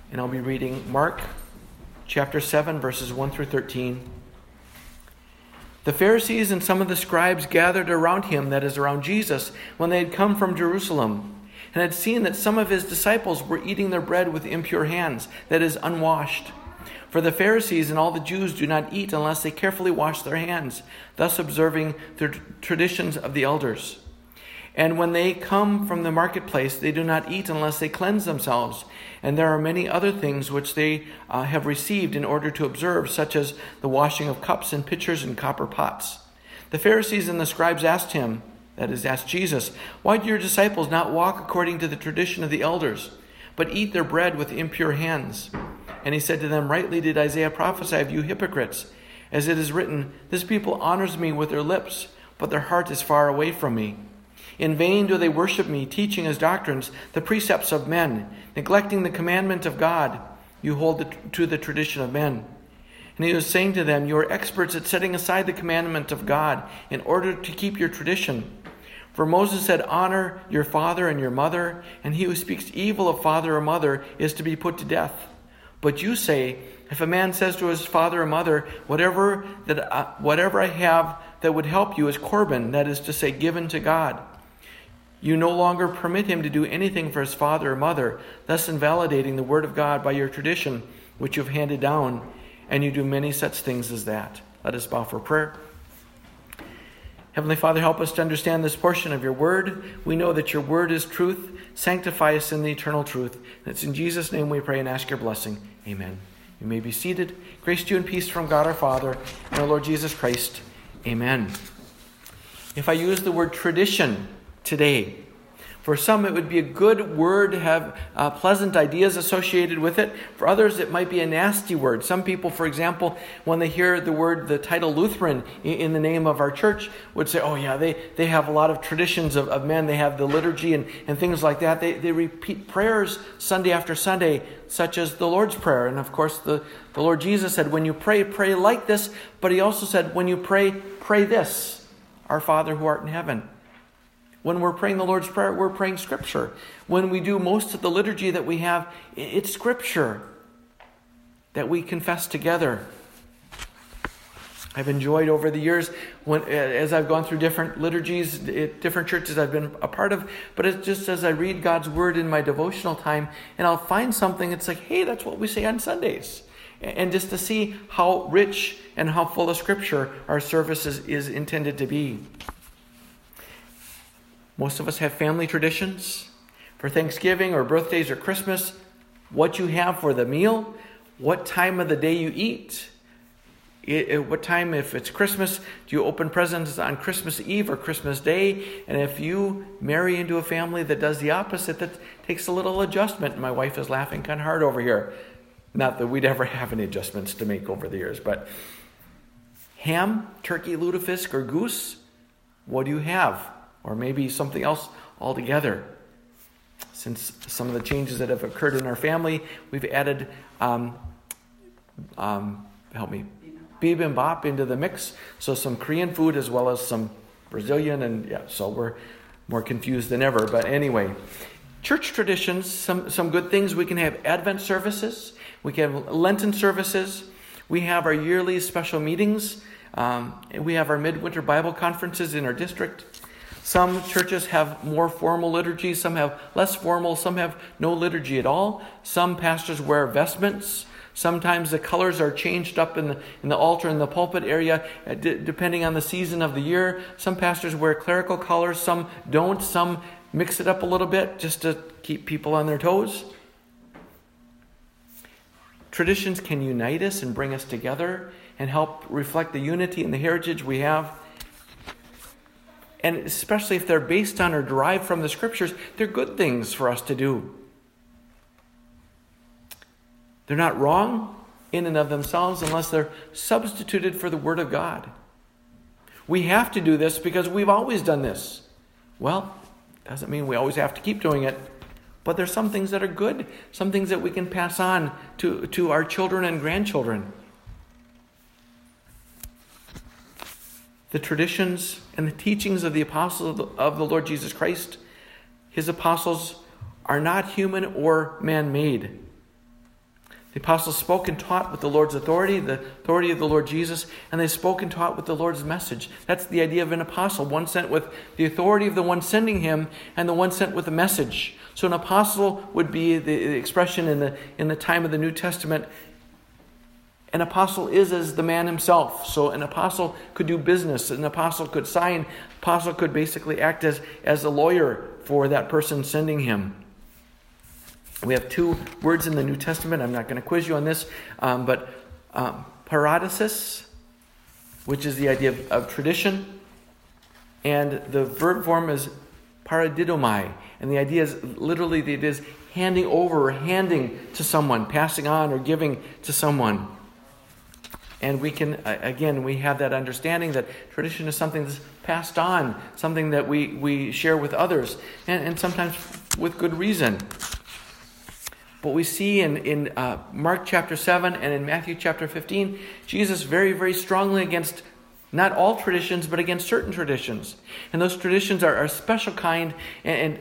And I'll be reading Mark chapter 7, verses 1 through 13. The Pharisees and some of the scribes gathered around him, that is, around Jesus, when they had come from Jerusalem, and had seen that some of his disciples were eating their bread with impure hands, that is, unwashed. For the Pharisees and all the Jews do not eat unless they carefully wash their hands, thus observing the traditions of the elders. And when they come from the marketplace, they do not eat unless they cleanse themselves. And there are many other things which they have received in order to observe, such as the washing of cups and pitchers and copper pots. The Pharisees and the scribes asked him, that is, asked Jesus, "Why do your disciples not walk according to the tradition of the elders, but eat their bread with impure hands?" And he said to them, "Rightly did Isaiah prophesy of you hypocrites, as it is written, 'This people honors me with their lips, but their heart is far away from me. In vain do they worship me, teaching as doctrines the precepts of men, neglecting the commandment of God. You hold to the tradition of men.' And he was saying to them, 'You are experts at setting aside the commandment of God in order to keep your tradition. For Moses said, honor your father and your mother, and he who speaks evil of father or mother is to be put to death. But you say, if a man says to his father or mother, whatever I have that would help you is Corban, that is to say, given to God. You no longer permit him to do anything for his father or mother, thus invalidating the word of God by your tradition, which you have handed down, and you do many such things as that." Let us bow for prayer. Heavenly Father, help us to understand this portion of your word. We know that your word is truth. Sanctify us in the eternal truth. And it's in Jesus' name we pray and ask your blessing. Amen. You may be seated. Grace to you and peace from God our Father and our Lord Jesus Christ. Amen. If I use the word tradition today, for some it would be a good word to have pleasant ideas associated with it. For others it might be a nasty word. Some people, for example, when they hear the title Lutheran in the name of our church, would say, oh yeah, they have a lot of traditions of men. They have the liturgy and things like that. They repeat prayers Sunday after Sunday, such as the Lord's Prayer. And of course the Lord Jesus said, when you pray, pray like this. But he also said, when you pray, pray this, our Father who art in heaven. When we're praying the Lord's Prayer, we're praying Scripture. When we do most of the liturgy that we have, it's Scripture that we confess together. I've enjoyed over the years, as I've gone through different liturgies, different churches I've been a part of, but it's just as I read God's Word in my devotional time, and I'll find something, it's like, hey, that's what we say on Sundays. And just to see how rich and how full of Scripture our service is intended to be. Most of us have family traditions for Thanksgiving or birthdays or Christmas. What you have for the meal, what time of the day you eat. What time, if it's Christmas, do you open presents on Christmas Eve or Christmas Day? And if you marry into a family that does the opposite, that takes a little adjustment. My wife is laughing kind of hard over here. Not that we'd ever have any adjustments to make over the years, but ham, turkey, lutefisk, or goose, what do you have? Or maybe something else altogether. Since some of the changes that have occurred in our family, we've added, bibimbap into the mix. So some Korean food as well as some Brazilian, and so we're more confused than ever. But anyway, church traditions, some good things. We can have Advent services. We can have Lenten services. We have our yearly special meetings. We have our midwinter Bible conferences in our district. Some churches have more formal liturgy, some have less formal, some have no liturgy at all. Some pastors wear vestments. Sometimes the colors are changed up in the altar and the pulpit area, depending on the season of the year. Some pastors wear clerical colors, some don't. Some mix it up a little bit just to keep people on their toes. Traditions can unite us and bring us together and help reflect the unity and the heritage we have. And especially if they're based on or derived from the Scriptures, they're good things for us to do. They're not wrong in and of themselves unless they're substituted for the Word of God. We have to do this because we've always done this. Well, doesn't mean we always have to keep doing it. But there's some things that are good, some things that we can pass on to our children and grandchildren. The traditions and the teachings of the apostles of the Lord Jesus Christ, his apostles, are not human or man-made. The apostles spoke and taught with the Lord's authority, the authority of the Lord Jesus, and they spoke and taught with the Lord's message. That's the idea of an apostle, one sent with the authority of the one sending him, and the one sent with the message. So an apostle would be the expression in the time of the New Testament. An apostle is as the man himself. So an apostle could do business. An apostle could sign. An apostle could basically act as a lawyer for that person sending him. We have two words in the New Testament. I'm not going to quiz you on this, but paradosis, which is the idea of tradition, and the verb form is paradidomai, and the idea is literally it is handing over or handing to someone, passing on or giving to someone. And we can, again, we have that understanding that tradition is something that's passed on, something that we share with others, and sometimes with good reason. But we see in Mark chapter 7 and in Matthew chapter 15, Jesus very, very strongly against not all traditions, but against certain traditions. And those traditions are a special kind. And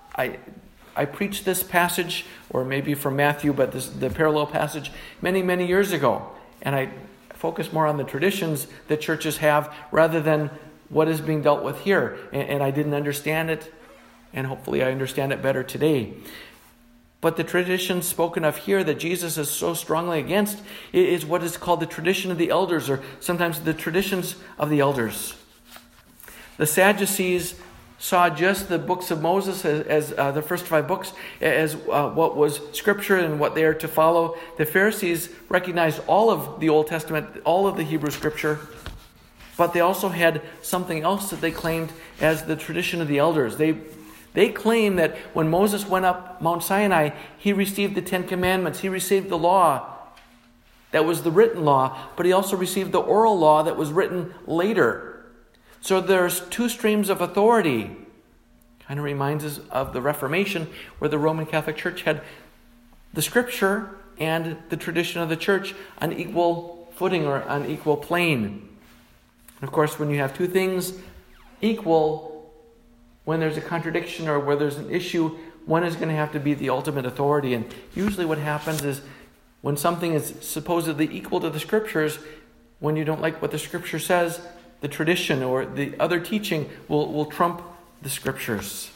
I preached this passage, or maybe from Matthew, but the parallel passage many, many years ago. And I focus more on the traditions that churches have rather than what is being dealt with here. And I didn't understand it, and hopefully I understand it better today. But the tradition spoken of here that Jesus is so strongly against is what is called the tradition of the elders, or sometimes the traditions of the elders. The Sadducees saw just the books of Moses as the first 5 books as what was Scripture and what they are to follow. The Pharisees recognized all of the Old Testament, all of the Hebrew Scripture, but they also had something else that they claimed as the tradition of the elders. They claim that when Moses went up Mount Sinai, he received the 10 Commandments. He received the law. That was the written law. But he also received the oral law that was written later. So there's 2 streams of authority. Kind of reminds us of the Reformation, where the Roman Catholic Church had the Scripture and the tradition of the church on equal footing or on equal plane. And of course, when you have 2 things equal, when there's a contradiction or where there's an issue, one is going to have to be the ultimate authority. And usually what happens is when something is supposedly equal to the Scriptures, when you don't like what the Scripture says, the tradition or the other teaching will trump the Scriptures.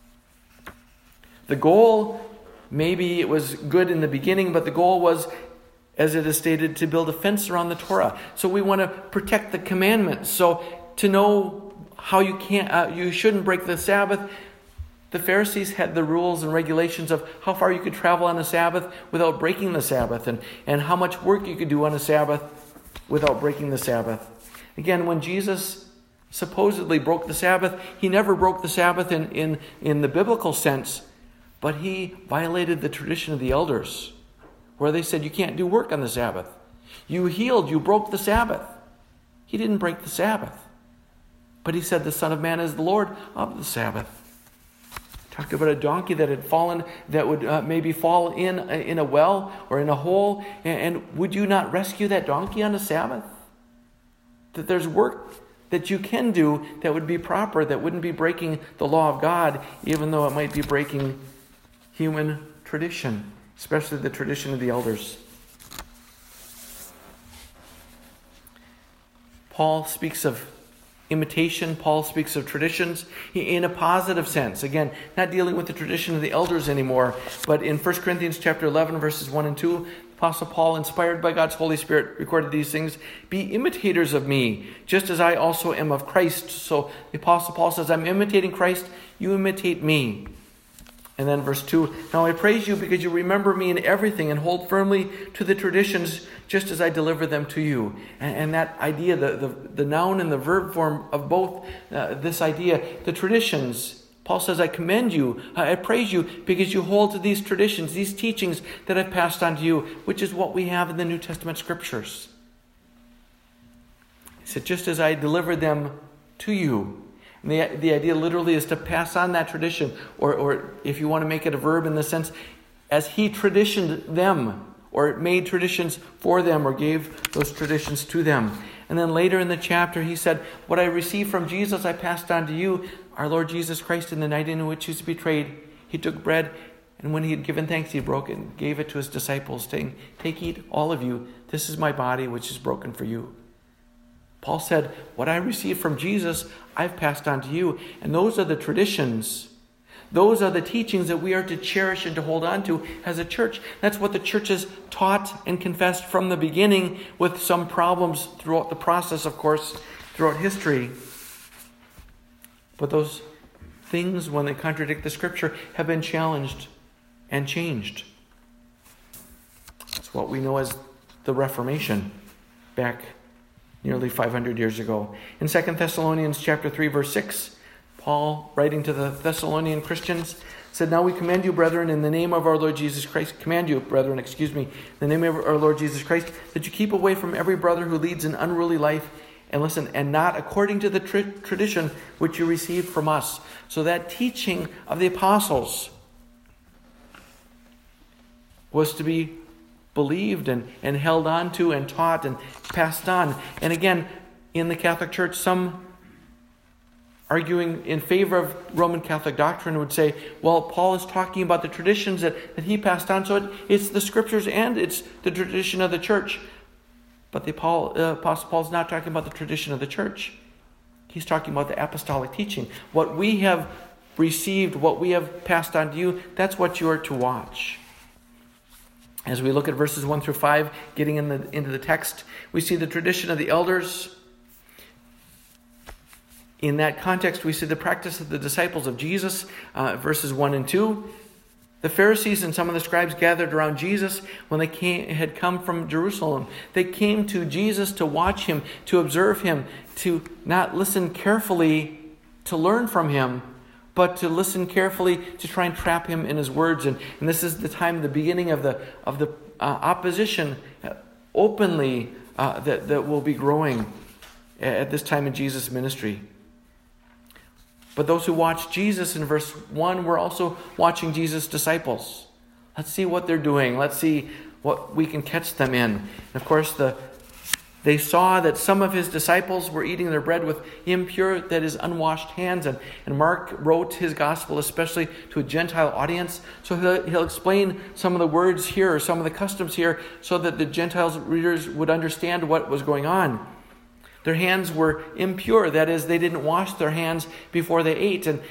The goal, maybe it was good in the beginning, but the goal was, as it is stated, to build a fence around the Torah. So we want to protect the commandments. So to know how you shouldn't break the Sabbath, the Pharisees had the rules and regulations of how far you could travel on a Sabbath without breaking the Sabbath, and how much work you could do on a Sabbath without breaking the Sabbath. Again, when Jesus supposedly broke the Sabbath, he never broke the Sabbath in the biblical sense, but he violated the tradition of the elders, where they said you can't do work on the Sabbath. You healed, you broke the Sabbath. He didn't break the Sabbath. But he said the Son of Man is the Lord of the Sabbath. Talked about a donkey that had fallen, that would maybe fall in a well or in a hole. And would you not rescue that donkey on the Sabbath? That there's work that you can do that would be proper, that wouldn't be breaking the law of God, even though it might be breaking human tradition, especially the tradition of the elders. Paul speaks of imitation. Paul speaks of traditions in a positive sense. Again, not dealing with the tradition of the elders anymore, but in 1 Corinthians chapter 11, verses 1 and 2, Apostle Paul, inspired by God's Holy Spirit, recorded these things. Be imitators of me, just as I also am of Christ. So the Apostle Paul says, I'm imitating Christ, you imitate me. And then verse 2, now I praise you because you remember me in everything and hold firmly to the traditions just as I deliver them to you. And that idea, the noun and the verb form of both, this idea, the traditions. Paul says, I commend you, I praise you because you hold to these traditions, these teachings that I've passed on to you, which is what we have in the New Testament Scriptures. He said, just as I delivered them to you. And the idea literally is to pass on that tradition, or if you want to make it a verb in the sense, as he traditioned them, or made traditions for them, or gave those traditions to them. And then later in the chapter, he said, what I received from Jesus, I passed on to you. Our Lord Jesus Christ, in the night in which he was betrayed, he took bread, And when he had given thanks, he broke it and gave it to his disciples, saying, "Take, eat, all of you. This is my body, which is broken for you." Paul said, what I received from Jesus, I've passed on to you. And those are the traditions. Those are the teachings that we are to cherish and to hold on to as a church. That's what the church has taught and confessed from the beginning, with some problems throughout the process, of course, throughout history. But those things, when they contradict the Scripture, have been challenged and changed. That's what we know as the Reformation back nearly 500 years ago. In 2 Thessalonians chapter 3, verse 6, Paul, writing to the Thessalonian Christians, said, "Now we command you, brethren, in the name of our Lord Jesus Christ," in the name of our Lord Jesus Christ, "that you keep away from every brother who leads an unruly life, and listen, and not according to the tradition which you received from us." So that teaching of the apostles was to be believed and held on to and taught and passed on. And again, in the Catholic Church, some arguing in favor of Roman Catholic doctrine would say, well, Paul is talking about the traditions that he passed on, so it's the Scriptures and it's the tradition of the church. But the Apostle Paul is not talking about the tradition of the church. He's talking about the apostolic teaching. What we have received, what we have passed on to you, that's what you are to watch. As we look at verses 1 through 5, getting into the text, we see the tradition of the elders. In that context, we see the practice of the disciples of Jesus, verses 1 and 2. The Pharisees and some of the scribes gathered around Jesus when they had come from Jerusalem. They came to Jesus to watch him, to observe him, to not listen carefully to learn from him, but to listen carefully to try and trap him in his words. And this is the time, the beginning of the opposition openly that will be growing at this time in Jesus' ministry. But those who watched Jesus in verse 1 were also watching Jesus' disciples. Let's see what they're doing. Let's see what we can catch them in. And of course, they saw that some of his disciples were eating their bread with impure, that is, unwashed hands. And Mark wrote his gospel especially to a Gentile audience. So he'll explain some of the words here, or some of the customs here, so that the Gentiles readers would understand what was going on. Their hands were impure. That is, they didn't wash their hands before they ate. And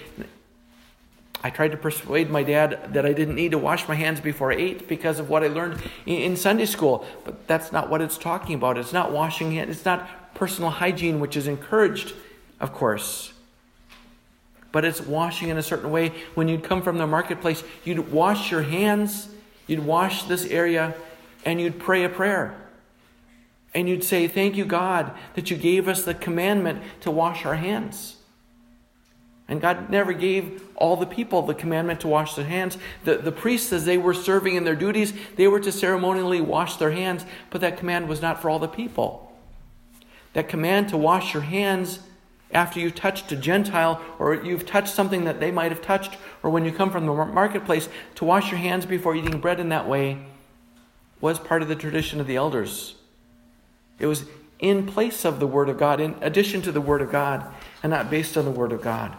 I tried to persuade my dad that I didn't need to wash my hands before I ate because of what I learned in Sunday school. But that's not what it's talking about. It's not washing hands. It's not personal hygiene, which is encouraged, of course. But it's washing in a certain way. When you'd come from the marketplace, you'd wash your hands, you'd wash this area, and you'd pray a prayer. And you'd say, "Thank you, God, that you gave us the commandment to wash our hands." And God never gave all the people the commandment to wash their hands. The priests, as they were serving in their duties, they were to ceremonially wash their hands, but that command was not for all the people. That command to wash your hands after you've touched a Gentile, or you've touched something that they might have touched, or when you come from the marketplace, to wash your hands before eating bread in that way, was part of the tradition of the elders. It was in place of the Word of God, in addition to the Word of God, and not based on the Word of God.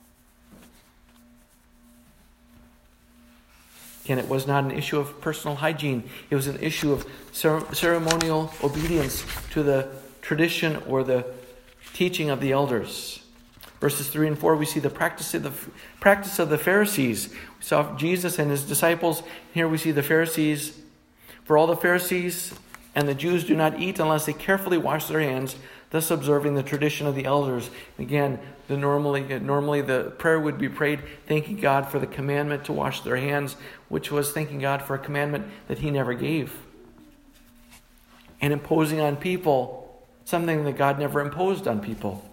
Again, it was not an issue of personal hygiene. It was an issue of ceremonial obedience to the tradition or the teaching of the elders. Verses 3 and 4, we see the practice of the Pharisees. We saw Jesus and his disciples. Here we see the Pharisees. For all the Pharisees and the Jews do not eat unless they carefully wash their hands, thus observing the tradition of the elders. Again, normally the prayer would be prayed thanking God for the commandment to wash their hands, which was thanking God for a commandment that he never gave. And imposing on people something that God never imposed on people.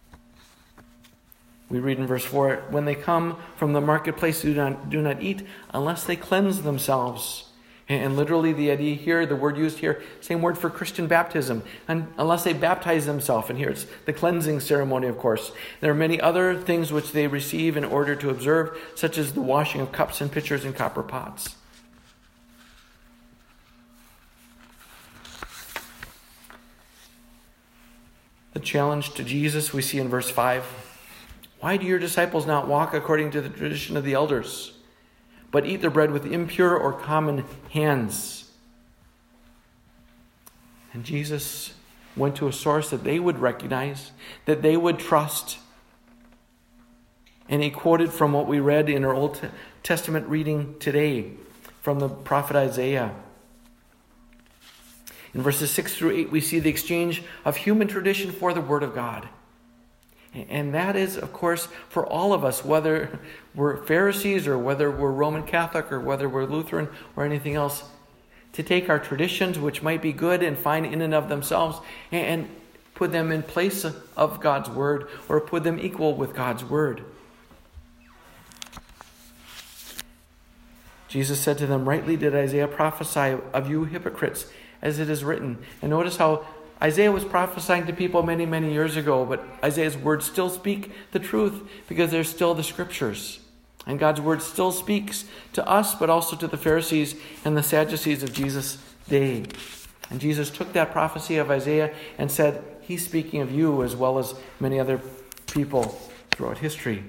We read in verse 4, when they come from the marketplace, do not eat unless they cleanse themselves. And literally the idea here, the word used here, same word for Christian baptism. And unless they baptize themselves, and here it's the cleansing ceremony, of course. There are many other things which they receive in order to observe, such as the washing of cups and pitchers and copper pots. The challenge to Jesus we see in verse 5. Why do your disciples not walk according to the tradition of the elders, but eat their bread with impure or common hands. And Jesus went to a source that they would recognize, that they would trust. And he quoted from what we read in our Old Testament reading today from the prophet Isaiah. In verses 6 through 8, we see the exchange of human tradition for the Word of God. And that is, of course, for all of us, whether we're Pharisees or whether we're Roman Catholic or whether we're Lutheran or anything else, to take our traditions, which might be good and fine in and of themselves, and put them in place of God's Word or put them equal with God's Word. Jesus said to them, "Rightly did Isaiah prophesy of you hypocrites, as it is written." And notice how Isaiah was prophesying to people many, many years ago, but Isaiah's words still speak the truth because they're still the Scriptures. And God's Word still speaks to us, but also to the Pharisees and the Sadducees of Jesus' day. And Jesus took that prophecy of Isaiah and said, he's speaking of you as well as many other people throughout history.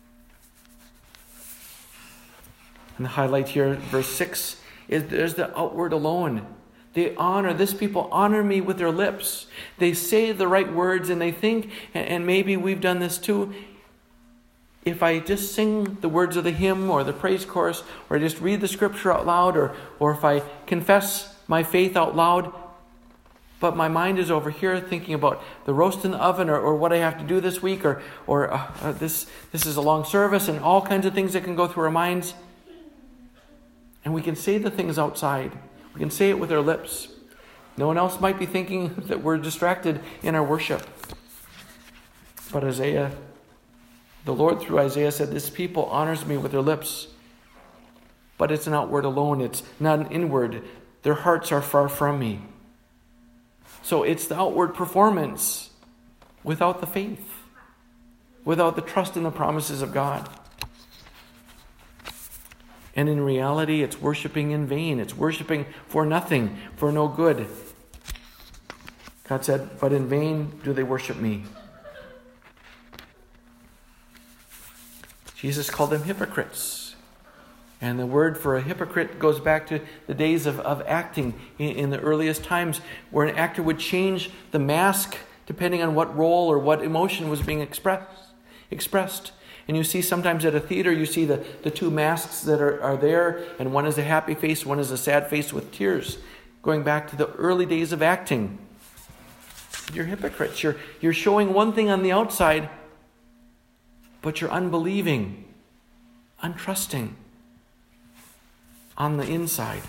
And the highlight here, verse 6, is there's the outward alone. This people honor me with their lips. They say the right words and they think, and maybe we've done this too, if I just sing the words of the hymn or the praise chorus, or I just read the scripture out loud, or if I confess my faith out loud, but my mind is over here thinking about the roast in the oven or what I have to do this week, or this is a long service, and all kinds of things that can go through our minds. And we can say the things outside. We can say it with our lips. No one else might be thinking that we're distracted in our worship. But the Lord through Isaiah said, this people honors me with their lips. But it's an outward alone. It's not an inward. Their hearts are far from me. So it's the outward performance without the faith, without the trust in the promises of God. And in reality, it's worshiping in vain. It's worshiping for nothing, for no good. God said, but in vain do they worship me. Jesus called them hypocrites. And the word for a hypocrite goes back to the days of acting in the earliest times, where an actor would change the mask depending on what role or what emotion was being expressed. And you see sometimes at a theater, you see the two masks that are there, and one is a happy face, one is a sad face with tears, going back to the early days of acting. You're hypocrites. You're showing one thing on the outside, but you're unbelieving, untrusting on the inside.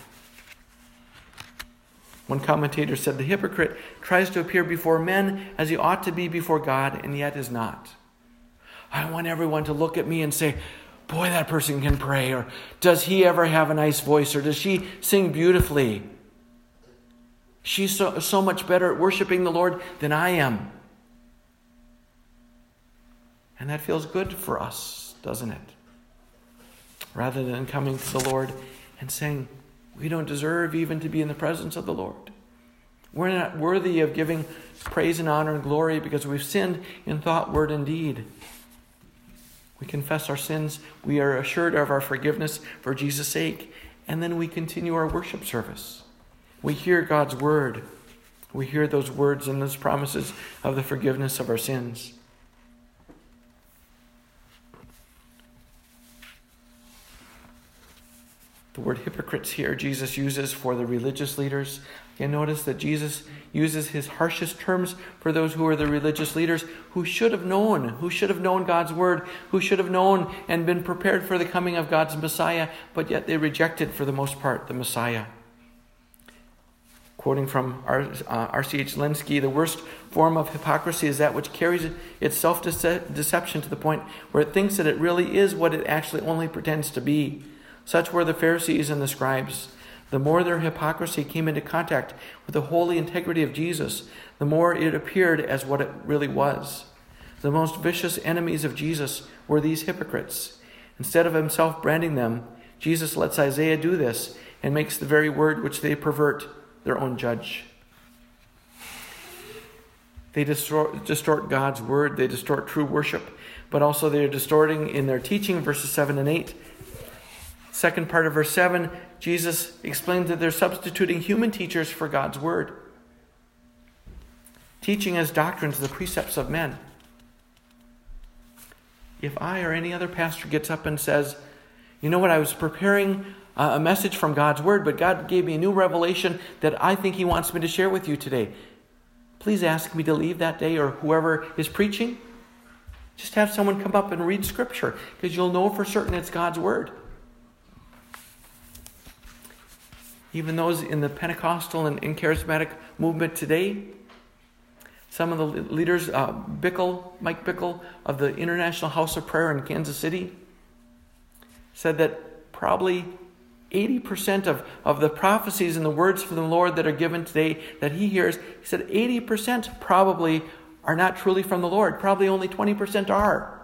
One commentator said, the hypocrite tries to appear before men as he ought to be before God, and yet is not. I want everyone to look at me and say, boy, that person can pray, or does he ever have a nice voice, or does she sing beautifully? She's so much better at worshiping the Lord than I am. And that feels good for us, doesn't it? Rather than coming to the Lord and saying, we don't deserve even to be in the presence of the Lord. We're not worthy of giving praise and honor and glory because we've sinned in thought, word, and deed. We confess our sins. We are assured of our forgiveness for Jesus' sake. And then we continue our worship service. We hear God's word. We hear those words and those promises of the forgiveness of our sins. The word hypocrites here Jesus uses for the religious leaders. Again, notice that Jesus uses his harshest terms for those who are the religious leaders who should have known God's word, who should have known and been prepared for the coming of God's Messiah, but yet they rejected, for the most part, the Messiah. Quoting from R.C.H. Lenski, the worst form of hypocrisy is that which carries its self-deception to the point where it thinks that it really is what it actually only pretends to be. Such were the Pharisees and the scribes. The more their hypocrisy came into contact with the holy integrity of Jesus, the more it appeared as what it really was. The most vicious enemies of Jesus were these hypocrites. Instead of himself branding them, Jesus lets Isaiah do this and makes the very word which they pervert their own judge. They distort God's word. They distort true worship, but also they're distorting in their teaching, verses 7 and 8. Second part of verse 7, Jesus explains that they're substituting human teachers for God's word, teaching as doctrines the precepts of men. If I or any other pastor gets up and says, you know what, I was preparing a message from God's word, but God gave me a new revelation that I think he wants me to share with you today, please ask me to leave that day, or whoever is preaching. Just have someone come up and read Scripture, because you'll know for certain it's God's word. Even those in the Pentecostal and charismatic movement today, some of the leaders, Mike Bickle of the International House of Prayer in Kansas City, said that probably 80% of the prophecies and the words from the Lord that are given today that he hears, he said 80% probably are not truly from the Lord. Probably only 20% are.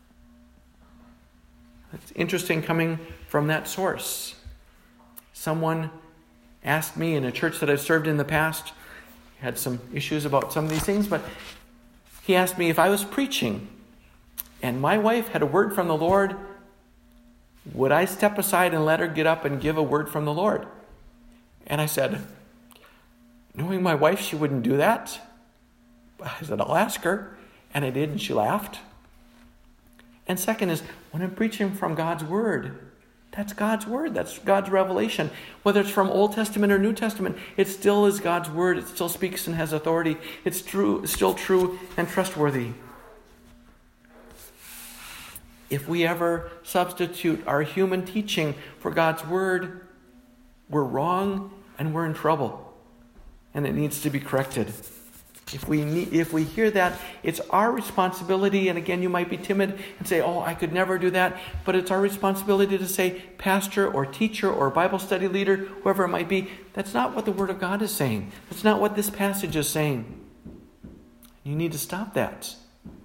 It's interesting coming from that source. Someone asked me in a church that I've served in the past, had some issues about some of these things, but he asked me if I was preaching and my wife had a word from the Lord, would I step aside and let her get up and give a word from the Lord? And I said, knowing my wife, she wouldn't do that. I said, I'll ask her. And I did, and she laughed. And second is, when I'm preaching from God's word, that's God's word. That's God's revelation. Whether it's from Old Testament or New Testament, it still is God's word. It still speaks and has authority. It's true, still true and trustworthy. If we ever substitute our human teaching for God's word, we're wrong and we're in trouble. And it needs to be corrected. If we hear that, it's our responsibility, and again, you might be timid and say, oh, I could never do that, but it's our responsibility to say, pastor or teacher or Bible study leader, whoever it might be, that's not what the Word of God is saying. That's not what this passage is saying. You need to stop that.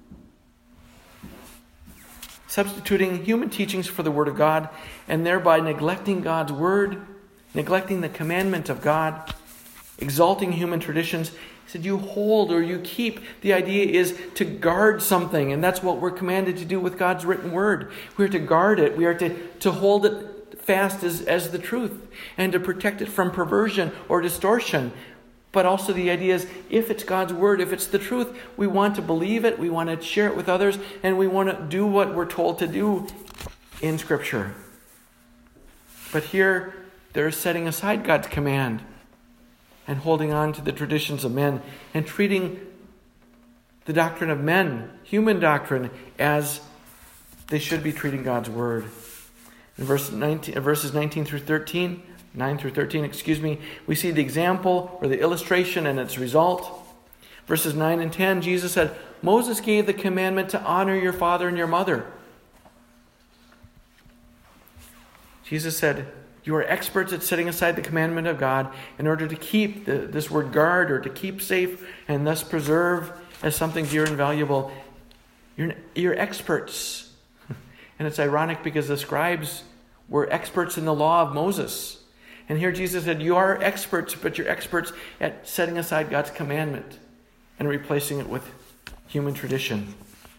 Substituting human teachings for the Word of God, and thereby neglecting God's Word, neglecting the commandment of God, exalting human traditions. He said, you hold or you keep. The idea is to guard something, and that's what we're commanded to do with God's written word. We are to guard it. We are to hold it fast as the truth, and to protect it from perversion or distortion. But also the idea is, if it's God's word, if it's the truth, we want to believe it, we want to share it with others, and we want to do what we're told to do in Scripture. But here, they're setting aside God's command and holding on to the traditions of men and treating the doctrine of men, human doctrine, as they should be treating God's word. In verses 9 through 13, we see the example or the illustration and its result. Verses 9 and 10, Jesus said, Moses gave the commandment to honor your father and your mother. Jesus said, you are experts at setting aside the commandment of God in order to keep this word guard, or to keep safe and thus preserve as something dear and valuable. You're experts. And it's ironic because the scribes were experts in the law of Moses. And here Jesus said, you are experts, but you're experts at setting aside God's commandment and replacing it with human tradition.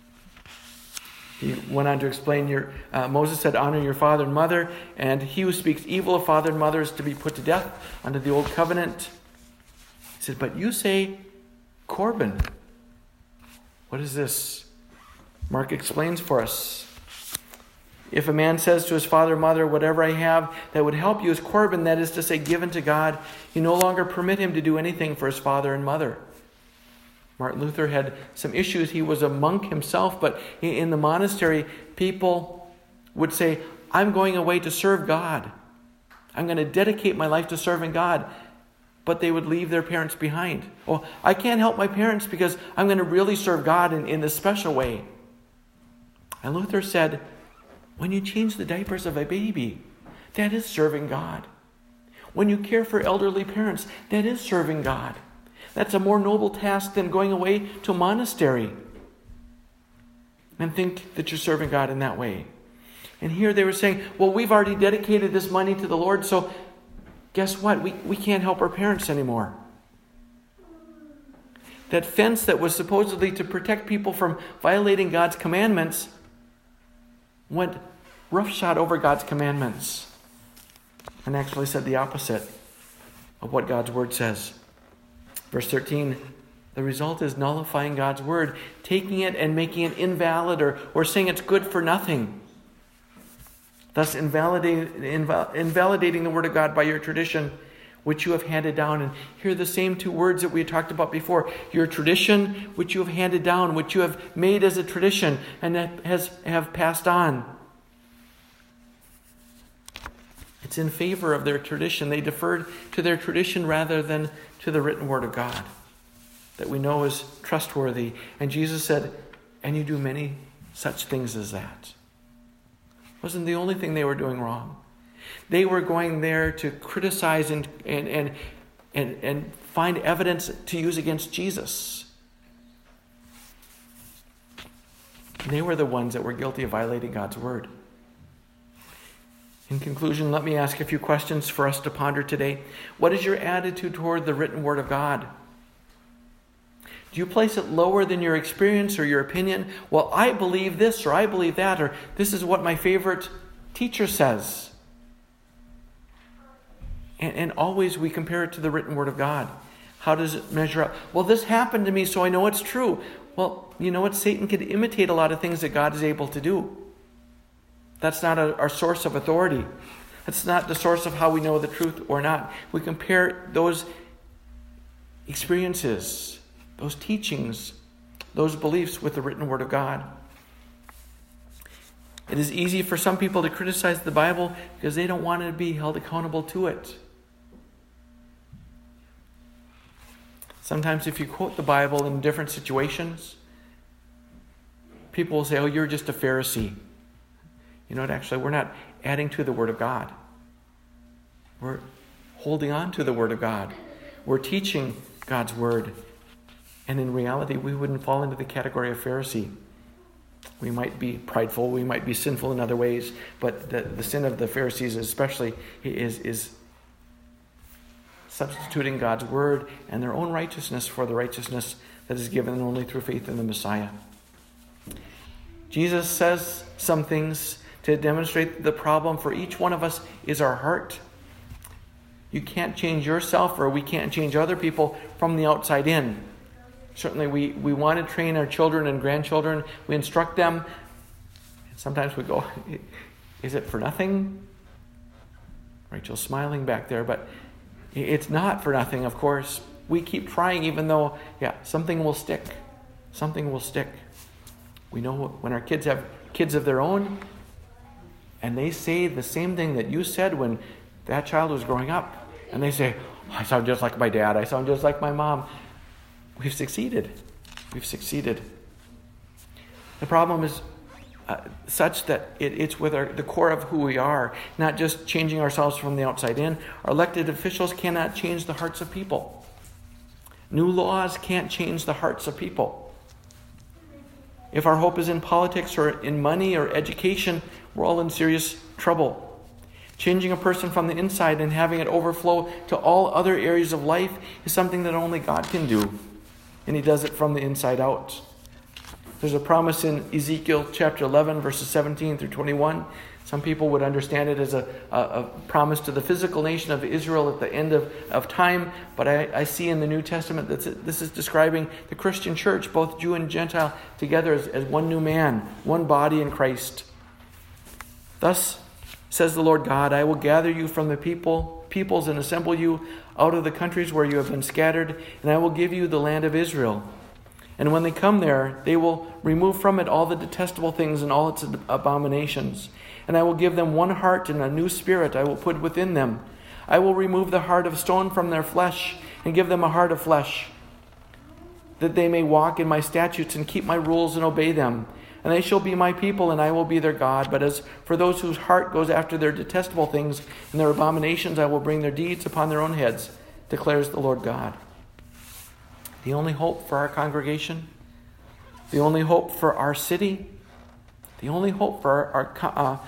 He went on to explain, Moses said, honor your father and mother, and he who speaks evil of father and mother is to be put to death under the old covenant. He said, but you say Corban. What is this? Mark explains for us. If a man says to his father or mother, whatever I have that would help you is Corban, that is to say, given to God, you no longer permit him to do anything for his father and mother. Martin Luther had some issues. He was a monk himself, but in the monastery, people would say, I'm going away to serve God. I'm going to dedicate my life to serving God. But they would leave their parents behind. Oh, I can't help my parents because I'm going to really serve God in this special way. And Luther said, when you change the diapers of a baby, that is serving God. When you care for elderly parents, that is serving God. That's a more noble task than going away to a monastery and think that you're serving God in that way. And here they were saying, well, we've already dedicated this money to the Lord, so guess what? We can't help our parents anymore. That fence that was supposedly to protect people from violating God's commandments went roughshod over God's commandments. and actually said the opposite of what God's word says. Verse 13, the result is nullifying God's word, taking it and making it invalid or saying it's good for nothing. Thus invalidating the word of God by your tradition, which you have handed down. And here are the same two words that we had talked about before. Your tradition, which you have handed down, which you have made as a tradition and that have passed on. It's in favor of their tradition. They deferred to their tradition rather than to the written word of God that we know is trustworthy. And Jesus said, and you do many such things as that. Wasn't the only thing they were doing wrong. They were going there to criticize and find evidence to use against Jesus. And they were the ones that were guilty of violating God's word. In conclusion, let me ask a few questions for us to ponder today. What is your attitude toward the written word of God? Do you place it lower than your experience or your opinion? Well, I believe this or I believe that, or this is what my favorite teacher says. And always we compare it to the written word of God. How does it measure up? Well, this happened to me, so I know it's true. Well, you know what? Satan can imitate a lot of things that God is able to do. That's not our source of authority. That's not the source of how we know the truth or not. We compare those experiences, those teachings, those beliefs with the written word of God. It is easy for some people to criticize the Bible because they don't want to be held accountable to it. Sometimes if you quote the Bible in different situations, people will say, oh, you're just a Pharisee. You know what? Actually, we're not adding to the Word of God. We're holding on to the Word of God. We're teaching God's Word. And in reality, we wouldn't fall into the category of Pharisee. We might be prideful. We might be sinful in other ways. But the sin of the Pharisees especially is substituting God's Word and their own righteousness for the righteousness that is given only through faith in the Messiah. Jesus says some things to demonstrate that the problem for each one of us is our heart. You can't change yourself, or we can't change other people from the outside in. Certainly we want to train our children and grandchildren. We instruct them. Sometimes we go, is it for nothing? Rachel's smiling back there, but it's not for nothing, of course. We keep trying even though, something will stick. Something will stick. We know when our kids have kids of their own, and they say the same thing that you said when that child was growing up. And they say, I sound just like my dad. I sound just like my mom. We've succeeded. We've succeeded. The problem is such that it's with the core of who we are, not just changing ourselves from the outside in. Our elected officials cannot change the hearts of people. New laws can't change the hearts of people. If our hope is in politics or in money or education, we're all in serious trouble. Changing a person from the inside and having it overflow to all other areas of life is something that only God can do. And He does it from the inside out. There's a promise in Ezekiel chapter 11, verses 17 through 21. Some people would understand it as a promise to the physical nation of Israel at the end of time. But I see in the New Testament that this is describing the Christian church, both Jew and Gentile, together as one new man, one body in Christ. Thus says the Lord God, I will gather you from the peoples and assemble you out of the countries where you have been scattered, and I will give you the land of Israel. And when they come there, they will remove from it all the detestable things and all its abominations. And I will give them one heart and a new spirit I will put within them. I will remove the heart of stone from their flesh and give them a heart of flesh, that they may walk in my statutes and keep my rules and obey them. And they shall be my people, and I will be their God. But as for those whose heart goes after their detestable things and their abominations, I will bring their deeds upon their own heads, declares the Lord God. The only hope for our congregation, the only hope for our city, the only hope for our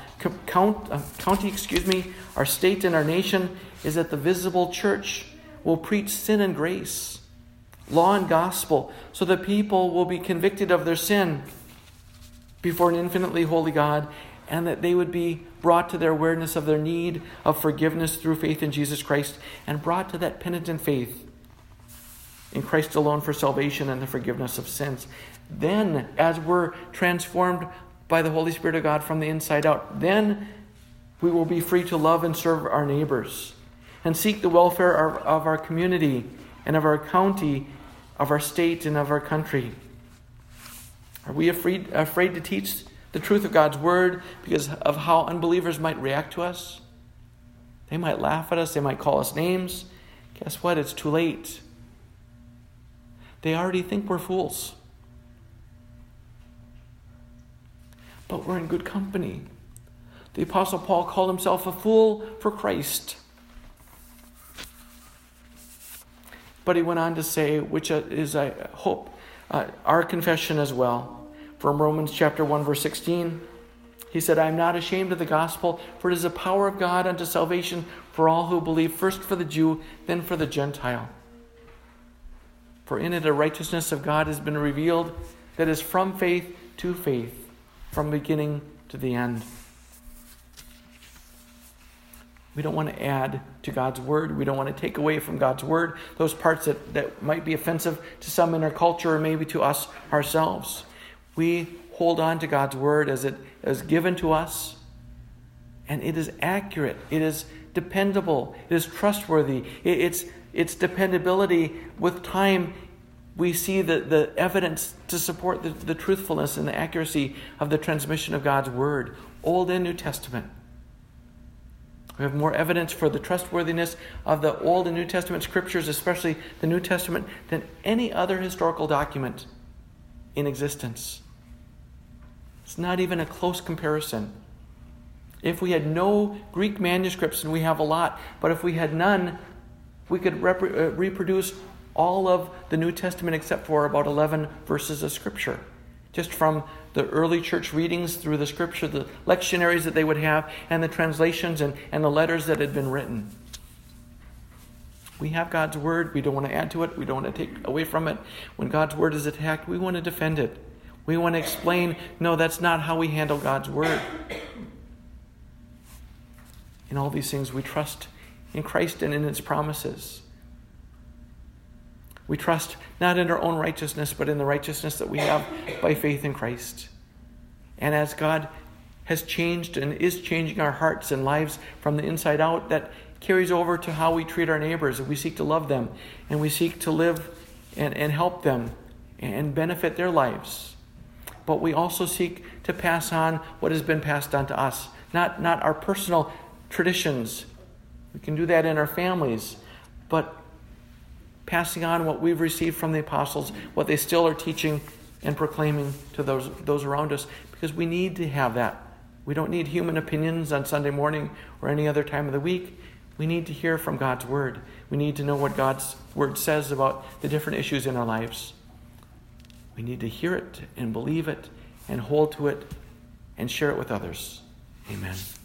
county, our state and our nation is that the visible church will preach sin and grace, law and gospel, so that people will be convicted of their sin before an infinitely holy God, and that they would be brought to their awareness of their need of forgiveness through faith in Jesus Christ, and brought to that penitent faith in Christ alone for salvation and the forgiveness of sins. Then, as we're transformed by the Holy Spirit of God from the inside out, then we will be free to love and serve our neighbors and seek the welfare of our community and of our county, of our state, and of our country. Are we afraid to teach the truth of God's word because of how unbelievers might react to us? They might laugh at us. They might call us names. Guess what? It's too late. They already think we're fools. But we're in good company. The Apostle Paul called himself a fool for Christ. But he went on to say, which is, I hope, our confession as well. From Romans chapter 1, verse 16, he said, I am not ashamed of the gospel, for it is the power of God unto salvation for all who believe, first for the Jew, then for the Gentile. For in it a righteousness of God has been revealed that is from faith to faith, from beginning to the end. We don't want to add to God's word. We don't want to take away from God's word those parts that might be offensive to some in our culture or maybe to us ourselves. We hold on to God's word as it is given to us, and it is accurate. It is dependable. It is trustworthy. Its dependability with time. We see the evidence to support the truthfulness and the accuracy of the transmission of God's word, Old and New Testament. We have more evidence for the trustworthiness of the Old and New Testament scriptures, especially the New Testament, than any other historical document in existence. It's not even a close comparison. If we had no Greek manuscripts, and we have a lot, but if we had none, we could reproduce all of the New Testament except for about 11 verses of Scripture, just from the early church readings through the Scripture, the lectionaries that they would have, and the translations and the letters that had been written. We have God's word. We don't want to add to it. We don't want to take away from it. When God's word is attacked, we want to defend it. We want to explain, no, that's not how we handle God's word. In all these things, we trust in Christ and in his promises. We trust not in our own righteousness, but in the righteousness that we have by faith in Christ. And as God has changed and is changing our hearts and lives from the inside out, that carries over to how we treat our neighbors. We seek to love them, and we seek to live and help them and benefit their lives. But we also seek to pass on what has been passed on to us, not our personal traditions. We can do that in our families, but passing on what we've received from the apostles, what they still are teaching and proclaiming to those around us, because we need to have that. We don't need human opinions on Sunday morning or any other time of the week. We need to hear from God's word. We need to know what God's word says about the different issues in our lives. We need to hear it and believe it and hold to it and share it with others. Amen.